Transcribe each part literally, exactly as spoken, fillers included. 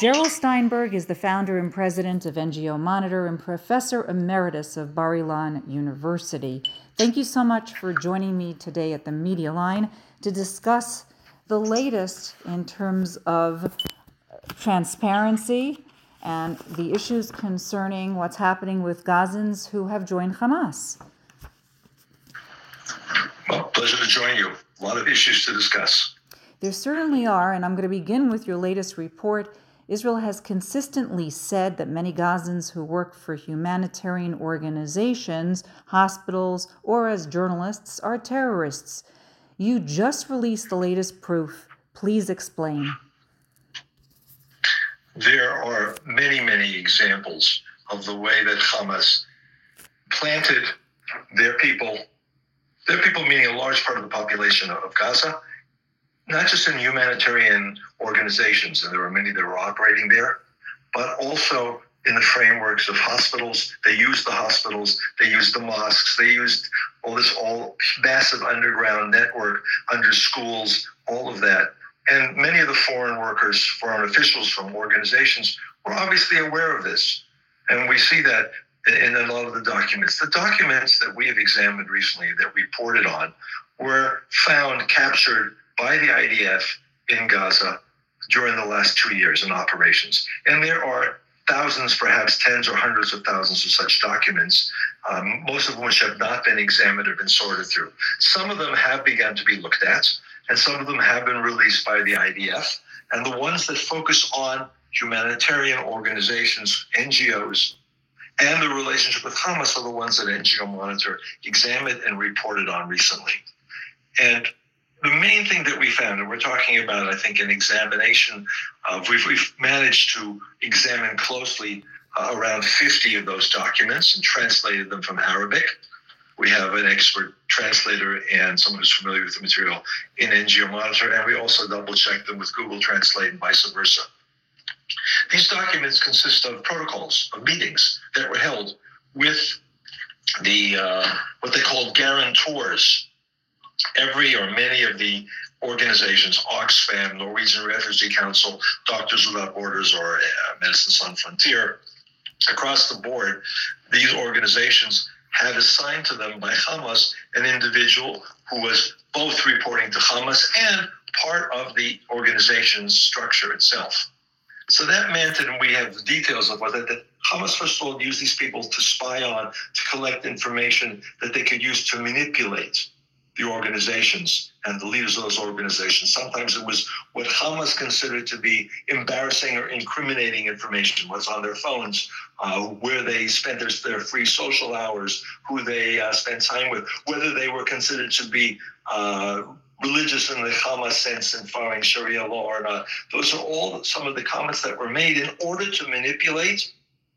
Gerald Steinberg is the founder and president of N G O Monitor and professor emeritus of Bar-Ilan University. Thank you so much for joining me today at the Media Line to discuss the latest in terms of transparency and the issues concerning what's happening with Gazans who have joined Hamas. Well, pleasure to join you. A lot of issues to discuss. There certainly are, and I'm going to begin with your latest report. Israel has consistently said that many Gazans who work for humanitarian organizations, hospitals, or as journalists are terrorists. You just released the latest proof. Please explain. There are many, many examples of the way that Hamas planted their people, their people meaning a large part of the population of Gaza, not just in humanitarian organizations, and there were many that were operating there, but also in the frameworks of hospitals. They used the hospitals, they used the mosques, they used all this all massive underground network under schools, all of that. And many of the foreign workers, foreign officials from organizations were obviously aware of this. And we see that in a lot of the documents. The documents that we have examined recently that we reported on were found, captured by the I D F in Gaza during the last two years in operations. And there are thousands, perhaps tens or hundreds of thousands of such documents, um, most of which have not been examined or been sorted through. Some of them have begun to be looked at, and some of them have been released by the I D F. And the ones that focus on humanitarian organizations, N G Os, and the relationship with Hamas are the ones that N G O Monitor examined and reported on recently. And the main thing that we found, and we're talking about, I think, an examination of, we've, we've managed to examine closely uh, around fifty of those documents and translated them from Arabic. We have an expert translator and someone who's familiar with the material in N G O Monitor, and we also double-checked them with Google Translate and vice versa. These documents consist of protocols, of meetings that were held with the uh, what they call guarantors. Every or many of the organizations, Oxfam, Norwegian Refugee Council, Doctors Without Borders, or uh, Medicine Sans Frontier, across the board, these organizations had assigned to them by Hamas an individual who was both reporting to Hamas and part of the organization's structure itself. So that meant, and we have details of what that, that Hamas first of all used these people to spy on, to collect information that they could use to manipulate the organizations and the leaders of those organizations. Sometimes it was what Hamas considered to be embarrassing or incriminating information, what's on their phones, uh, where they spent their, their free social hours, who they uh, spent time with, whether they were considered to be uh, religious in the Hamas sense and following Sharia law or not. Those are all some of the comments that were made in order to manipulate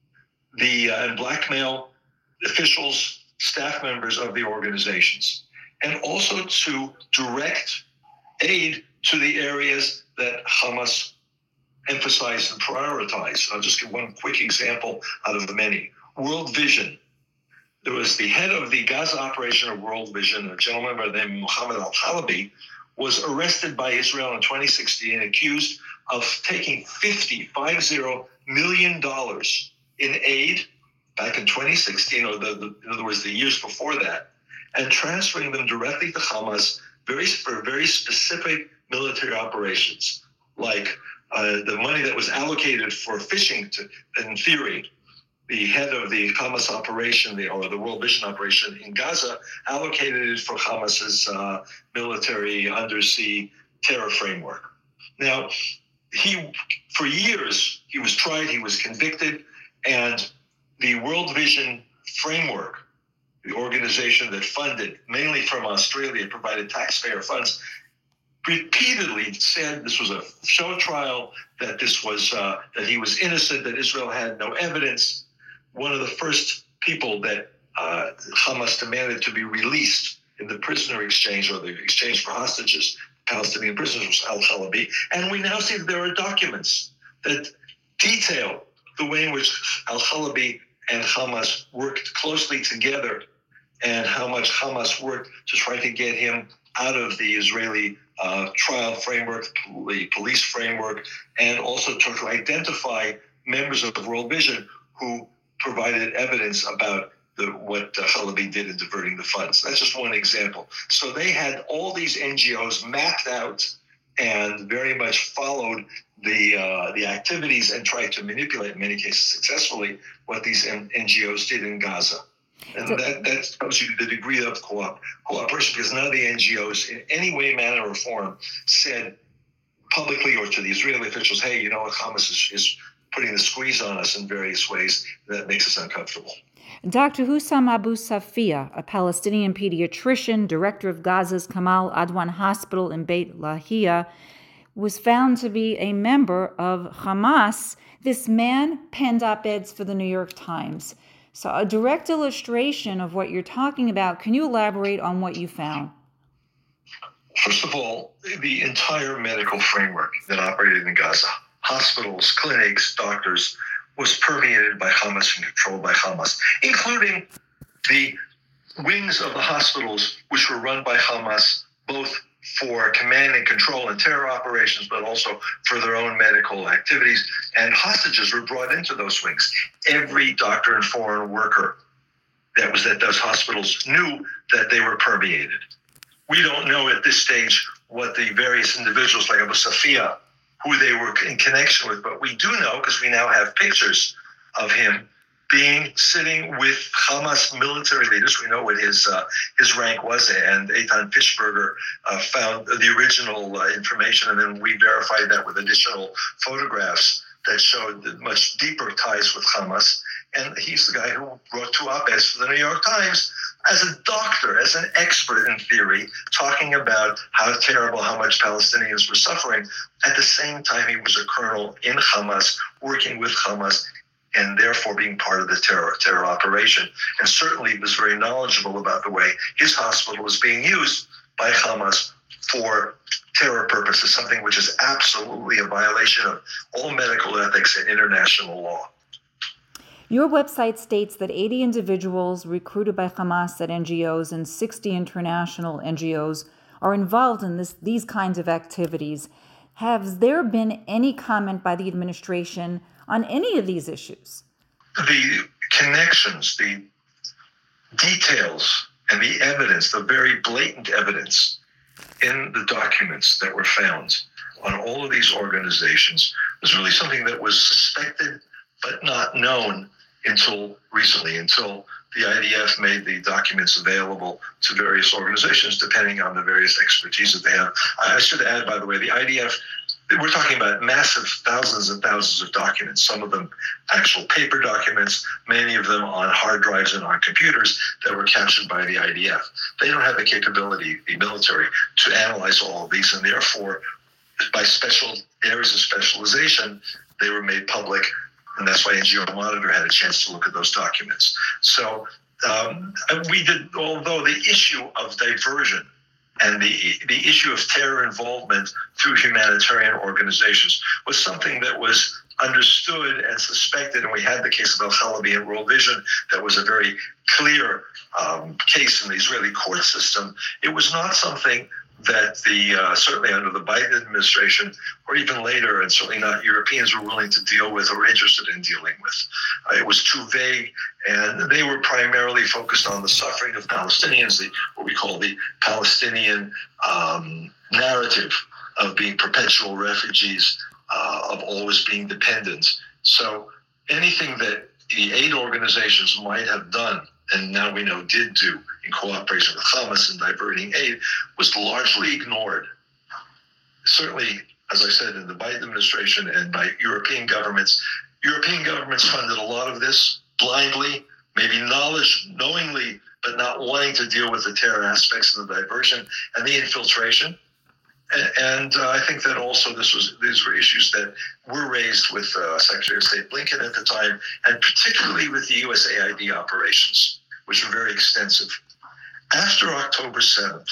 the uh, and blackmail officials, staff members of the organizations, and also to direct aid to the areas that Hamas emphasized and prioritized. I'll just give one quick example out of the many. World Vision. There was the head of the Gaza operation of World Vision, a gentleman by the name of Mohammed Al-Halabi, was arrested by Israel in twenty sixteen, accused of taking fifty million dollars in aid back in twenty sixteen, or the, the, in other words, the years before that, and transferring them directly to Hamas very, for very specific military operations, like uh, the money that was allocated for fishing, to, in theory. The head of the Hamas operation, the, or the World Vision operation in Gaza, allocated it for Hamas's uh, military undersea terror framework. Now, he, for years, he was tried, he was convicted, and the World Vision framework, the organization that funded, mainly from Australia, provided taxpayer funds, repeatedly said this was a show trial, that this was uh, that he was innocent, that Israel had no evidence. One of the first people that uh, Hamas demanded to be released in the prisoner exchange, or the exchange for hostages, Palestinian prisoners, was Al-Halabi. And we now see that there are documents that detail the way in which Al-Halabi and Hamas worked closely together, and how much Hamas worked to try to get him out of the Israeli uh, trial framework, the police framework, and also to, to identify members of World Vision who provided evidence about the, what uh, Chalabi did in diverting the funds. That's just one example. So they had all these N G Os mapped out and very much followed the uh, the activities and tried to manipulate, in many cases successfully, what these N- NGOs did in Gaza. And that, that tells you the degree of co- cooperation, because none of the N G Os in any way, manner, or form said publicly or to the Israeli officials, hey, you know what, Hamas is, is putting the squeeze on us in various ways that makes us uncomfortable. Doctor Hussam Abu Safia, a Palestinian pediatrician, director of Gaza's Kamal Adwan Hospital in Beit Lahia, was found to be a member of Hamas. This man penned op-eds for the New York Times. So a direct illustration of what you're talking about. Can you elaborate on what you found? First of all, the entire medical framework that operated in Gaza, hospitals, clinics, doctors, was permeated by Hamas and controlled by Hamas, including the wings of the hospitals, which were run by Hamas, both for command and control and terror operations, but also for their own medical activities. And hostages were brought into those wings. Every doctor and foreign worker that was at those hospitals knew that they were permeated. We don't know at this stage what the various individuals like Abu Safia, who they were in connection with, but we do know, because we now have pictures of him being sitting with Hamas military leaders. We know what his uh, his rank was, and Eitan Fischberger uh, found the original uh, information, and then we verified that with additional photographs that showed the much deeper ties with Hamas. And he's the guy who wrote two op-eds for the New York Times as a doctor, as an expert in theory, talking about how terrible, how much Palestinians were suffering. At the same time, he was a colonel in Hamas, working with Hamas, and therefore being part of the terror terror operation. And certainly was very knowledgeable about the way his hospital was being used by Hamas for terror purposes, something which is absolutely a violation of all medical ethics and international law. Your website states that eighty individuals recruited by Hamas at N G Os and sixty international N G Os are involved in this, these kinds of activities. Has there been any comment by the administration on any of these issues? The connections, the details, and the evidence, the very blatant evidence in the documents that were found on all of these organizations was really something that was suspected but not known until recently, until the I D F made the documents available to various organizations, depending on the various expertise that they have. I should add, by the way, the I D F, we're talking about massive thousands and thousands of documents, some of them actual paper documents, many of them on hard drives and on computers that were captured by the I D F. They don't have the capability, the military, to analyze all of these, and therefore, by special areas of specialization, they were made public. And that's why N G O Monitor had a chance to look at those documents. So um, we did, although the issue of diversion and the the issue of terror involvement through humanitarian organizations was something that was understood and suspected, and we had the case of Al Chalabi and World Vision that was a very clear um, case in the Israeli court system. It was not something that the uh, certainly under the Biden administration, or even later, and certainly not Europeans, were willing to deal with or interested in dealing with. Uh, it was too vague, and they were primarily focused on the suffering of Palestinians, the, what we call the Palestinian um, narrative of being perpetual refugees, uh, of always being dependent. So anything that the aid organizations might have done, and now we know did do, in cooperation with Hamas in diverting aid, was largely ignored. Certainly, as I said, in the Biden administration and by European governments, European governments funded a lot of this blindly, maybe knowledge, knowingly, but not wanting to deal with the terror aspects of the diversion and the infiltration. And, and uh, I think that also this was these were issues that were raised with uh, Secretary of State Blinken at the time, and particularly with the U S A I D operations, which were very extensive. After October seventh,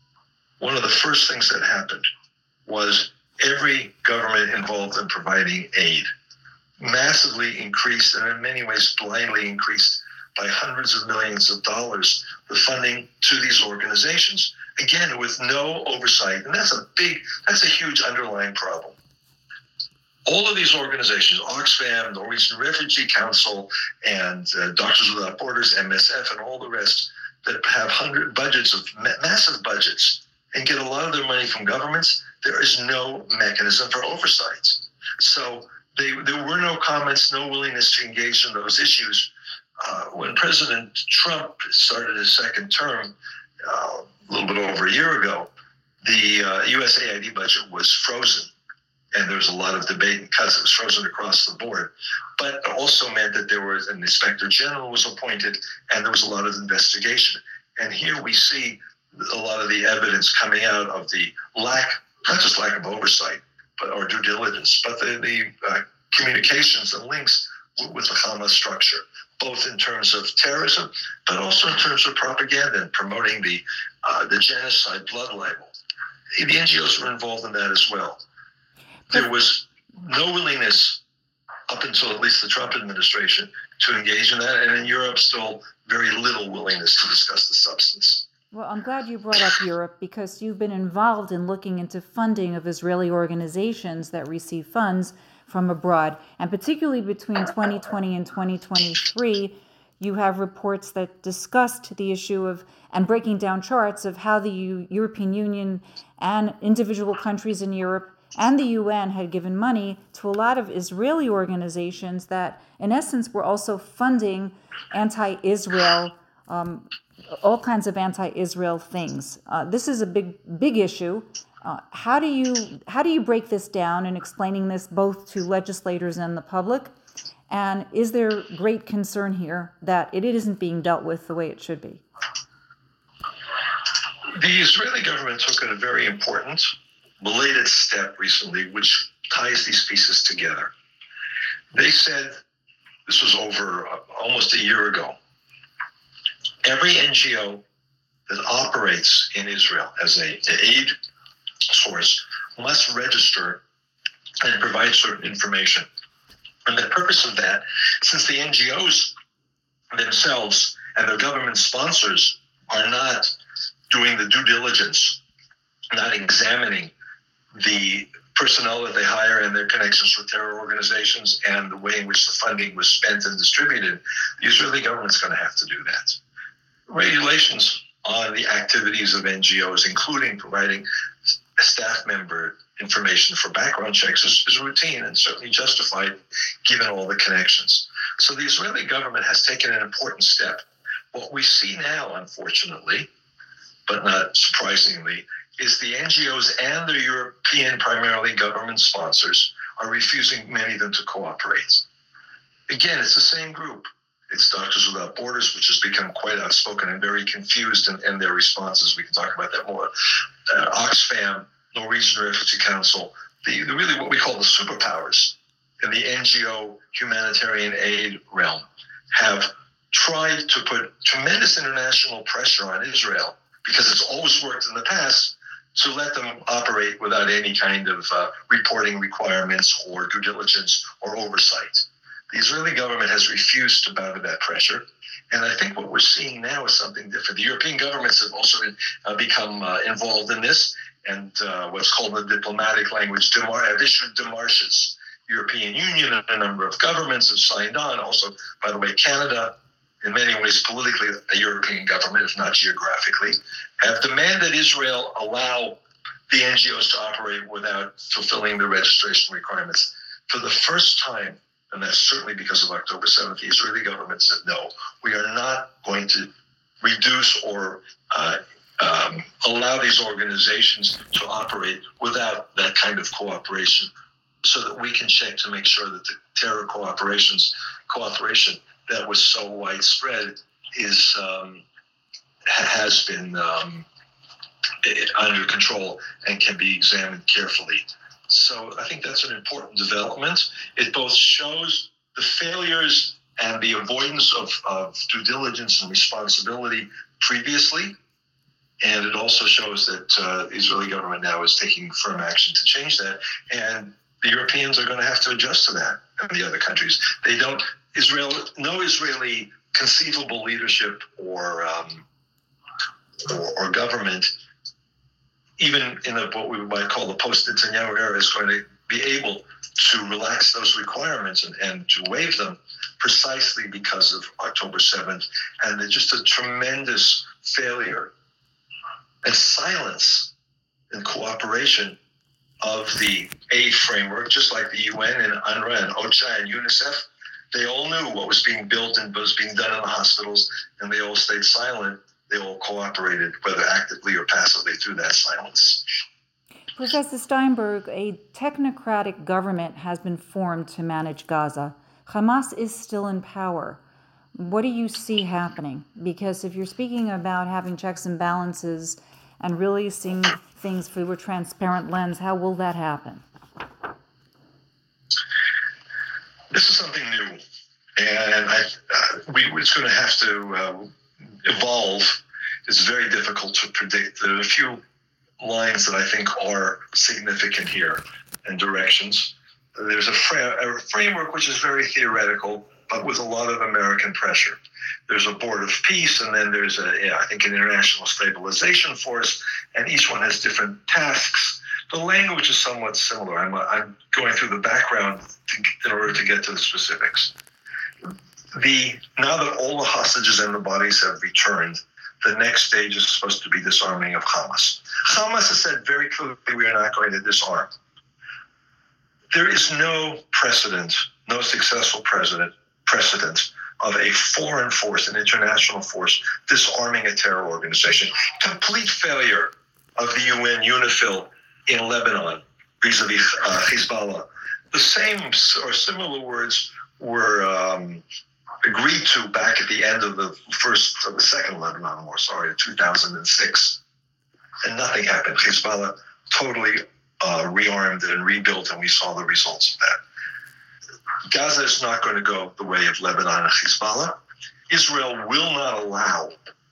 one of the first things that happened was every government involved in providing aid massively increased, and in many ways blindly increased by hundreds of millions of dollars, the funding to these organizations. again, with no oversight. And that's a big, that's a huge underlying problem. All of these organizations, Oxfam, Norwegian Refugee Council, and uh, Doctors Without Borders, M S F, and all the rest that have hundred budgets of ma- massive budgets and get a lot of their money from governments, there is no mechanism for oversight. So they, there were no comments, no willingness to engage in those issues. Uh, when President Trump started his second term uh, a little bit over a year ago, the uh, U S A I D budget was frozen. And there was a lot of debate and cuts. It was frozen across the board. But it also meant that there was an inspector general was appointed, and there was a lot of investigation. And here we see a lot of the evidence coming out of the lack, not just lack of oversight, but or due diligence, but the, the uh, communications and links w- with the Hamas structure, both in terms of terrorism, but also in terms of propaganda and promoting the uh, the genocide blood libel. The N G Os were involved in that as well. There was no willingness up until at least the Trump administration to engage in that, and in Europe still very little willingness to discuss the substance. Well, I'm glad you brought up Europe because you've been involved in looking into funding of Israeli organizations that receive funds from abroad, and particularly between twenty twenty and twenty twenty-three, you have reports that discussed the issue of and breaking down charts of how the U- European Union and individual countries in Europe and the U N had given money to a lot of Israeli organizations that, in essence, were also funding anti-Israel, um, all kinds of anti-Israel things. Uh, this is a big, big issue. Uh, how do you how do you break this down in explaining this both to legislators and the public? And is there great concern here that it isn't being dealt with the way it should be? The Israeli government took a very important belated step recently, which ties these pieces together. They said, this was over uh, almost a year ago, every N G O that operates in Israel as a, an aid source must register and provide certain information. And the purpose of that, since the N G Os themselves and their government sponsors are not doing the due diligence, not examining the personnel that they hire and their connections with terror organizations and the way in which the funding was spent and distributed, the Israeli government's going to have to do that. Regulations on the activities of N G Os, including providing staff member information for background checks, is, is routine and certainly justified given all the connections. So the Israeli government has taken an important step. What we see now, unfortunately, but not surprisingly, is the N G Os and their European, primarily government sponsors, are refusing, many of them, to cooperate. Again, it's the same group. It's Doctors Without Borders, which has become quite outspoken and very confused in, in their responses. We can talk about that more. Uh, Oxfam, Norwegian Refugee Council, the, the really what we call the superpowers in the N G O humanitarian aid realm have tried to put tremendous international pressure on Israel, because it's always worked in the past, to let them operate without any kind of uh, reporting requirements or due diligence or oversight. The Israeli government has refused to bow to that pressure. And I think what we're seeing now is something different. The European governments have also uh, become uh, involved in this, and uh, what's called in the diplomatic language, demar- have issued demarches. European Union and a number of governments have signed on. Also, by the way, Canada, in many ways politically a European government, if not geographically, have demanded Israel allow the N G Os to operate without fulfilling the registration requirements. For the first time, and that's certainly because of October seventh, the Israeli government said, no, we are not going to reduce or uh, um, allow these organizations to operate without that kind of cooperation, so that we can check to make sure that the terror cooperations, cooperation that was so widespread is um, has been um, under control and can be examined carefully. So I think that's an important development. It both shows the failures and the avoidance of, of due diligence and responsibility previously, and it also shows that uh, the Israeli government now is taking firm action to change that, and the Europeans are going to have to adjust to that, and the other countries. They don't, Israel, no Israeli conceivable leadership or, um, or, or government even in the, what we might call the post-Netanyahu era, is going to be able to relax those requirements and, and to waive them precisely because of October seventh. And it's just a tremendous failure and silence and cooperation of the aid framework, just like the U N and UNRWA and OCHA and UNICEF. They all knew what was being built and what was being done in the hospitals, and they all stayed silent. They all cooperated, whether actively or passively, through that silence. Professor Steinberg, a technocratic government has been formed to manage Gaza. Hamas is still in power. What do you see happening? Because if you're speaking about having checks and balances and really seeing things through a transparent lens, how will that happen? This is something new, and I, uh, we, it's going to have to uh, evolve. It's very difficult to predict. There are a few lines that I think are significant here and directions. There's a, fra- a framework which is very theoretical, but with a lot of American pressure. There's a board of peace, and then there's a, yeah, I think, an international stabilization force, and each one has different tasks. The language is somewhat similar. I'm, I'm going through the background to, in order to get to the specifics. The now that all the hostages and the bodies have returned, the next stage is supposed to be disarming of Hamas. Hamas has said very clearly, we are not going to disarm. There is no precedent, no successful precedent, precedent of a foreign force, an international force, disarming a terror organization. Complete failure of the U N UNIFIL in Lebanon, vis-a-vis uh, Hezbollah. The same or similar words were um, agreed to back at the end of the first, of the second Lebanon War, sorry, in two thousand six. And nothing happened. Hezbollah totally uh, rearmed and rebuilt, and we saw the results of that. Gaza is not going to go the way of Lebanon and Hezbollah. Israel will not allow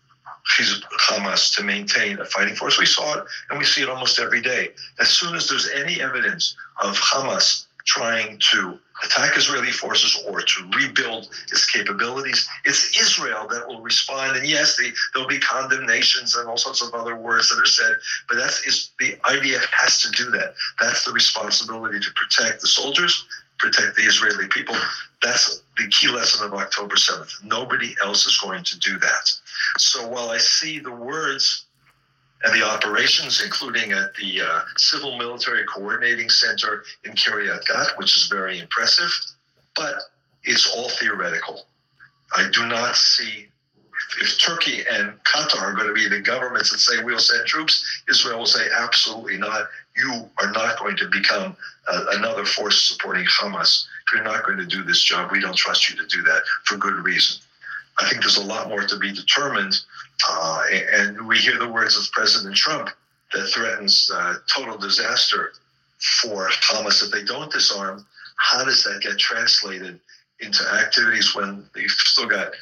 Hamas to maintain a fighting force. We saw it, and we see it almost every day. As soon as there's any evidence of Hamas trying to attack Israeli forces or to rebuild its capabilities, it's Israel that will respond. And yes, the, there'll be condemnations and all sorts of other words that are said, but that's is the I D F has to do that. That's the responsibility to protect the soldiers, protect the Israeli people. That's the key lesson of October seventh. Nobody else is going to do that. So while I see the words and the operations, including at the uh, Civil Military Coordinating Center in Kiryat Gat, which is very impressive, but it's all theoretical. I do not see, if, if Turkey and Qatar are going to be the governments that say we'll send troops, Israel will say absolutely not. You are not going to become uh, another force supporting Hamas. If you're not going to do this job, we don't trust you to do that for good reason. I think there's a lot more to be determined. Uh, and we hear the words of President Trump that threatens uh, total disaster for Hamas if they don't disarm. How does that get translated into activities when they've still got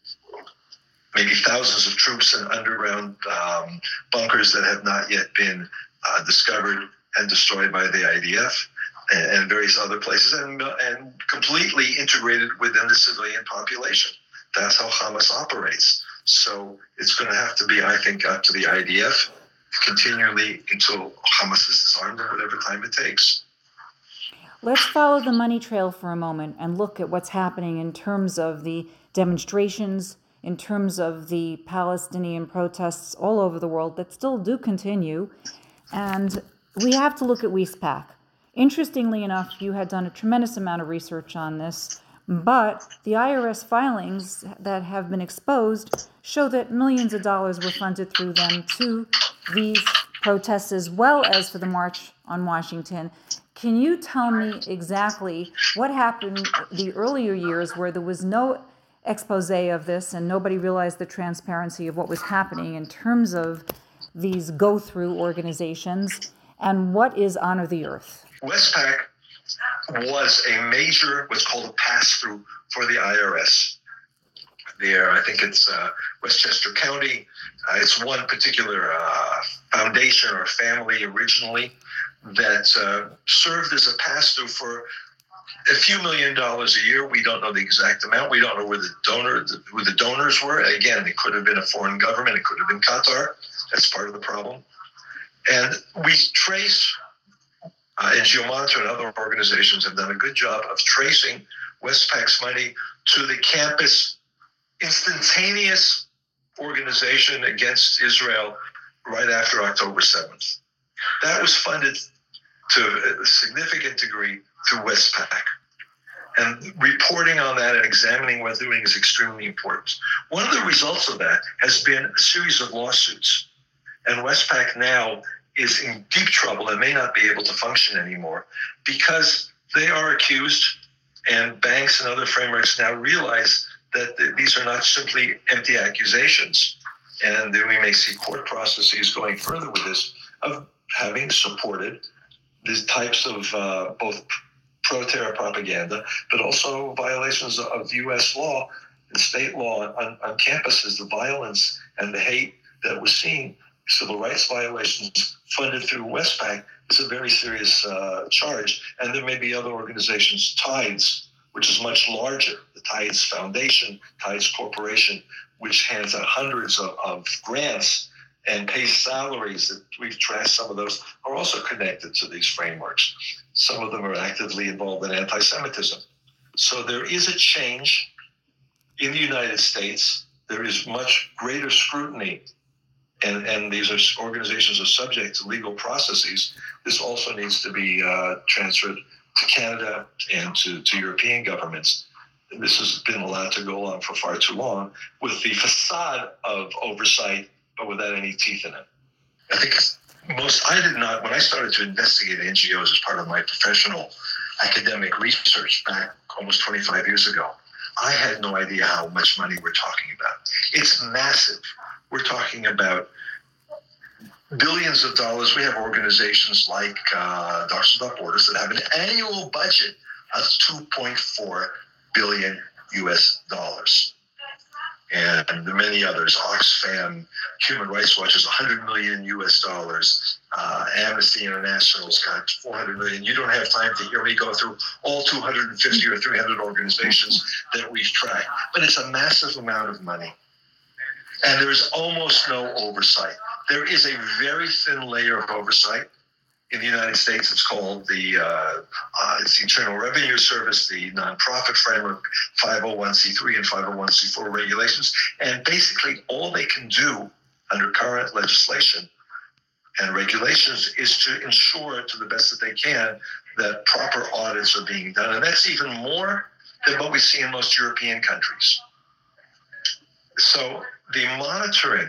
maybe thousands of troops in underground um, bunkers that have not yet been uh, discovered and destroyed by the I D F and, and various other places, and, and completely integrated within the civilian population? That's how Hamas operates. So it's going to have to be, I think, up to the I D F continually until Hamas is disarmed or whatever time it takes. Let's follow the money trail for a moment and look at what's happening in terms of the demonstrations, in terms of the Palestinian protests all over the world that still do continue. And we have to look at Westpac. Interestingly enough, you had done a tremendous amount of research on this, but the I R S filings that have been exposed show that millions of dollars were funded through them to these protests as well as for the March on Washington. Can you tell me exactly what happened the earlier years where there was no expose of this and nobody realized the transparency of what was happening in terms of these go-through organizations, and what is Honor the Earth? Westpac was a major, what's called a pass-through for the I R S. There, I think it's uh, Westchester County. Uh, it's one particular uh, foundation or family originally that uh, served as a pass-through for a few million dollars a year. We don't know the exact amount. We don't know where the donor, who the donors were. Again, it could have been a foreign government. It could have been Qatar. That's part of the problem. And we trace, uh, N G O Monitor and other organizations have done a good job of tracing Westpac's money to the campus instantaneous organization against Israel right after October seventh. That was funded to a significant degree through Westpac. And reporting on that and examining what they're doing is extremely important. One of the results of that has been a series of lawsuits. And Westpac now is in deep trouble and may not be able to function anymore because they are accused, and banks and other frameworks now realize that these are not simply empty accusations. And then we may see court processes going further with this of having supported these types of uh, both pro-terror propaganda, but also violations of U S law and state law on, on campuses, the violence and the hate that we're seeing, civil rights violations funded through Westpac is a very serious uh, charge. And there may be other organizations, Tides, which is much larger, the Tides Foundation, Tides Corporation, which hands out hundreds of, of grants and pays salaries. That we've traced some of those are also connected to these frameworks. Some of them are actively involved in anti-Semitism. So there is a change in the United States. There is much greater scrutiny, and, and these are organizations are subject to legal processes. This also needs to be uh, transferred to Canada and to, to European governments. This has been allowed to go on for far too long with the facade of oversight, but without any teeth in it. I think most, I did not, when I started to investigate N G Os as part of my professional academic research back almost twenty-five years ago, I had no idea how much money we're talking about. It's massive. We're talking about billions of dollars. We have organizations like uh, Doctors Without Borders that have an annual budget of two point four billion U S dollars. And many others, Oxfam, Human Rights Watch is one hundred million U S dollars. Uh, Amnesty International's got four hundred million. You don't have time to hear me go through all two hundred fifty or three hundred organizations that we've tracked. But it's a massive amount of money. And there's almost no oversight. There is a very thin layer of oversight. In the United States, it's called the, uh, uh, it's the Internal Revenue Service, the nonprofit framework, five oh one c three and five oh one c four regulations. And basically all they can do under current legislation and regulations is to ensure to the best that they can that proper audits are being done. And that's even more than what we see in most European countries. So the monitoring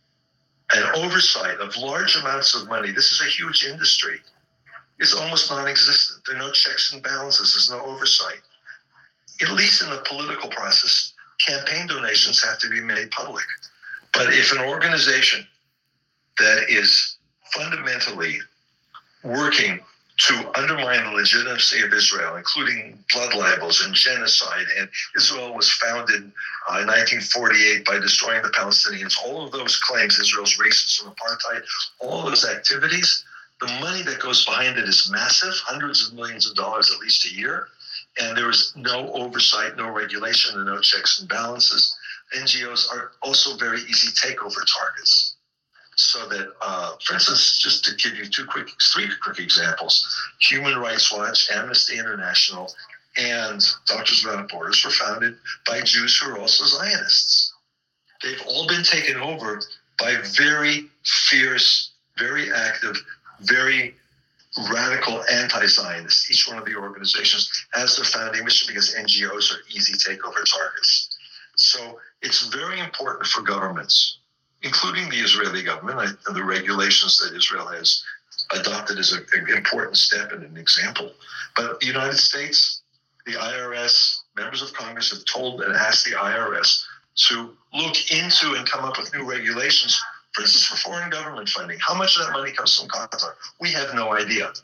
and oversight of large amounts of money, this is a huge industry, is almost non-existent. There are no checks and balances. There's no oversight. At least in the political process, campaign donations have to be made public. But if an organization that is fundamentally working to undermine the legitimacy of Israel, including blood libels and genocide, and Israel was founded uh, in nineteen forty-eight by destroying the Palestinians, all of those claims, Israel's racism, apartheid, all those activities, the money that goes behind it is massive, hundreds of millions of dollars at least a year, and there is no oversight, no regulation, and no checks and balances. N G Os are also very easy takeover targets. So that, uh, for instance, just to give you two quick, three quick examples, Human Rights Watch, Amnesty International, and Doctors Without Borders were founded by Jews who are also Zionists. They've all been taken over by very fierce, very active, very radical anti-Zionists. Each one of the organizations has their founding mission because N G Os are easy takeover targets. So it's very important for governments, including the Israeli government, and the regulations that Israel has adopted as an important step and an example. But the United States, the I R S, members of Congress have told and asked the I R S to look into and come up with new regulations, for instance, for foreign government funding. How much of that money comes from Qatar? We have no idea.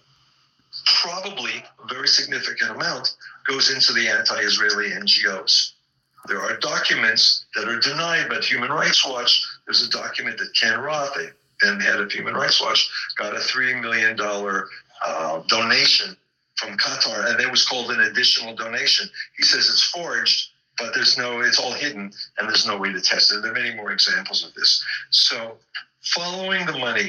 Probably a very significant amount goes into the anti-Israeli N G Os. There are documents that are denied by Human Rights Watch. There's a document that Ken Roth, then head of Human Rights Watch, got a three million dollars uh, donation from Qatar, and it was called an additional donation. He says it's forged, but there's no, it's all hidden, and there's no way to test it. There are many more examples of this. So following the money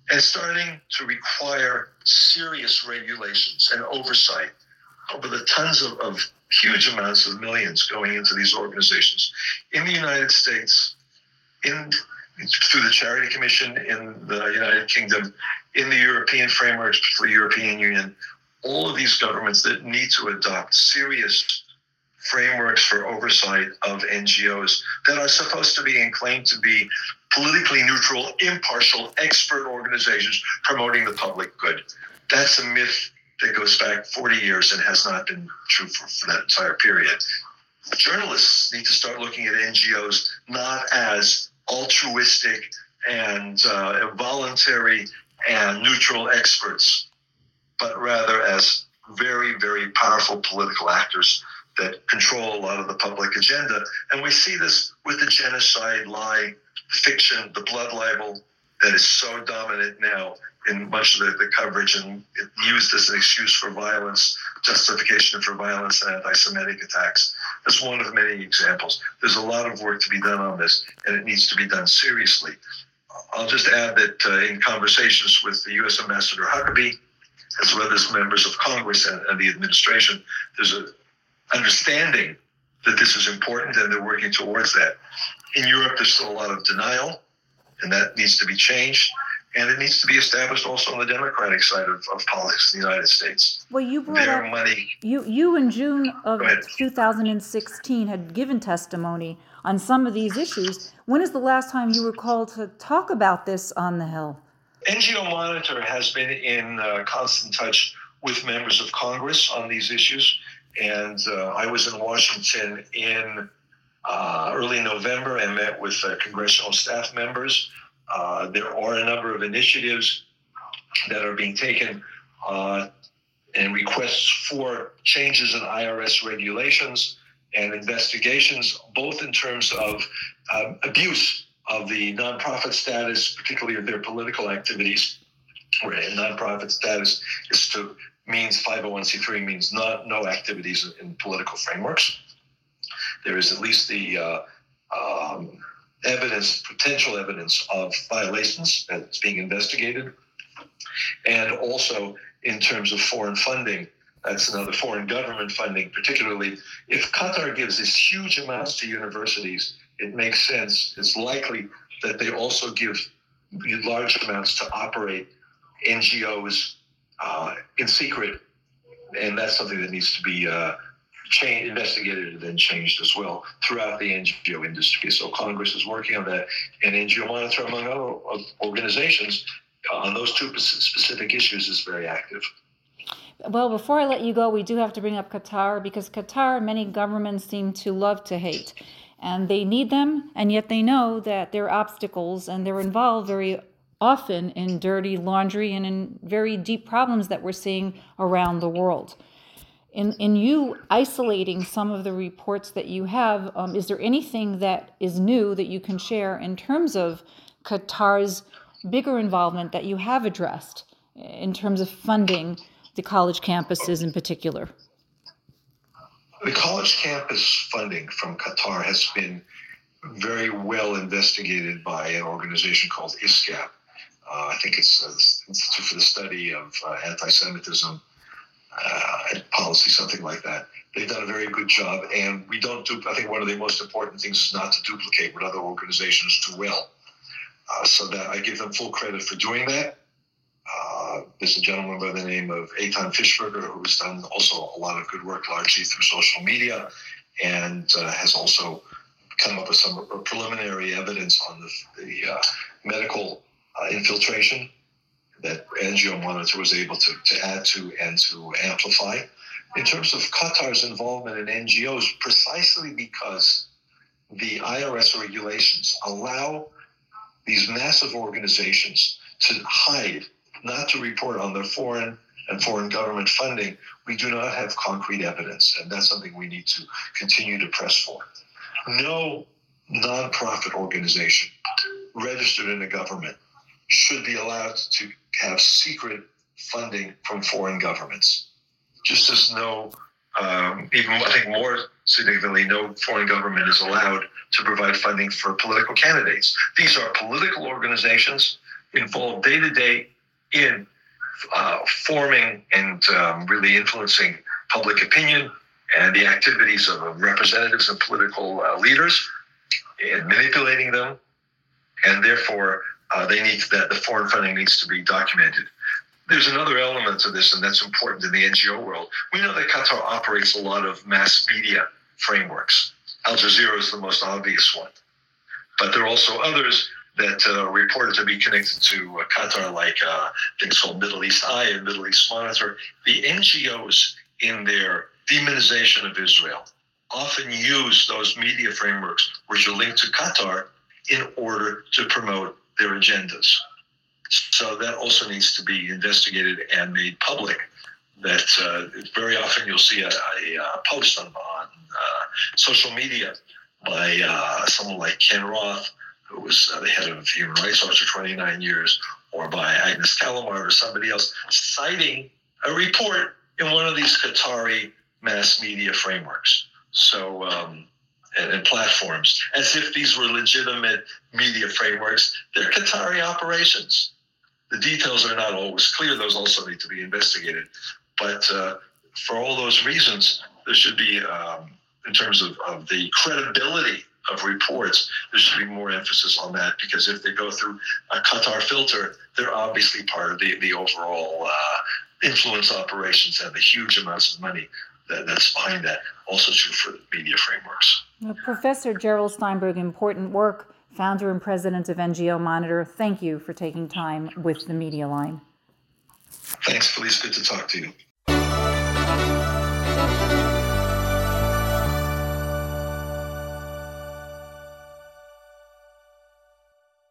and starting to require serious regulations and oversight over the tons of, of huge amounts of millions going into these organizations. In the United States, in through the Charity Commission in the United Kingdom, in the European frameworks for the European Union, all of these governments that need to adopt serious frameworks for oversight of N G Os that are supposed to be and claim to be politically neutral, impartial, expert organizations promoting the public good. That's a myth that goes back forty years and has not been true for, for that entire period. Journalists need to start looking at N G Os not as altruistic and uh, voluntary and neutral experts, but rather as very, very powerful political actors that control a lot of the public agenda. And we see this with the genocide, lie, fiction, the blood libel that is so dominant now in much of the, the coverage and used as an excuse for violence, justification for violence and anti-Semitic attacks. That's one of many examples. There's a lot of work to be done on this, and it needs to be done seriously. I'll just add that uh, in conversations with the U S Ambassador Huckabee, as well as members of Congress and, and the administration, there's an understanding that this is important and they're working towards that. In Europe, there's still a lot of denial, and that needs to be changed. And it needs to be established also on the Democratic side of, of politics in the United States. Well, you brought Their up, money. You, you in June of two thousand sixteen had given testimony on some of these issues. When is the last time you were called to talk about this on the Hill? N G O Monitor has been in uh, constant touch with members of Congress on these issues. And uh, I was in Washington in uh, early November and met with uh, congressional staff members. Uh, there are a number of initiatives that are being taken uh, and requests for changes in I R S regulations and investigations, both in terms of uh, abuse of the nonprofit status, particularly of their political activities, where nonprofit status is to means five oh one c three means not no activities in political frameworks. There is at least the uh, um, evidence, potential evidence of violations that's being investigated. And also in terms of foreign funding, that's another foreign government funding, particularly if Qatar gives these huge amounts to universities, it makes sense. It's likely that they also give large amounts to operate N G Os uh, in secret. And that's something that needs to be uh, Change, investigated and then changed as well throughout the N G O industry. So Congress is working on that, and N G O Monitor, among other organizations, uh, on those two specific issues is very active. Well, before I let you go, we do have to bring up Qatar, because Qatar, many governments seem to love to hate, and they need them, and yet they know that they're obstacles, and they're involved very often in dirty laundry and in very deep problems that we're seeing around the world. In, in you isolating some of the reports that you have, um, is there anything that is new that you can share in terms of Qatar's bigger involvement that you have addressed in terms of funding the college campuses in particular? The college campus funding from Qatar has been very well investigated by an organization called ISCAP. Uh, I think it's the Institute for the Study of uh, Anti-Semitism Uh, policy, something like that. They've done a very good job, and we don't do, I think one of the most important things is not to duplicate what other organizations do well. Uh, so that I give them full credit for doing that. Uh, there's a gentleman by the name of Eitan Fischberger who has done also a lot of good work, largely through social media, and uh, has also come up with some preliminary evidence on the, the uh, medical uh, infiltration that N G O Monitor was able to, to add to and to amplify. In terms of Qatar's involvement in N G Os, precisely because the I R S regulations allow these massive organizations to hide, not to report on their foreign and foreign government funding, we do not have concrete evidence, and that's something we need to continue to press for. No nonprofit organization registered in the government should be allowed to have secret funding from foreign governments. Just as no, um, even I think more significantly, no foreign government is allowed to provide funding for political candidates. These are political organizations. involved day to day in uh, forming and um, really influencing public opinion and the activities of representatives and political uh, leaders, and manipulating them, and therefore uh, they need that the foreign funding needs to be documented. There's another element to this, and that's important in the N G O world. We know that Qatar operates a lot of mass media frameworks. Al Jazeera is the most obvious one, but there are also others that uh, reported to be connected to uh, Qatar, like uh, things called Middle East Eye and Middle East Monitor. The N G Os in their demonization of Israel often use those media frameworks which are linked to Qatar in order to promote their agendas. So that also needs to be investigated and made public. That uh, very often you'll see a, a, a post on, on uh, social media by uh, someone like Ken Roth, who was uh, the head of Human Rights Watch for twenty-nine years, or by Agnes Callamard or somebody else, citing a report in one of these Qatari mass media frameworks. So, um, and, and platforms, as if these were legitimate media frameworks. They're Qatari operations. The details are not always clear. Those also need to be investigated. But uh, for all those reasons, there should be, um, in terms of, of the credibility of reports, there should be more emphasis on that, because if they go through a Qatar filter, they're obviously part of the, the overall uh, influence operations and the huge amounts of money that, that's behind that. Also true for media frameworks. Well, Professor Gerald Steinberg, important work, founder and president of N G O Monitor. Thank you for taking time with the Media Line. Thanks, Felice. Good to talk to you.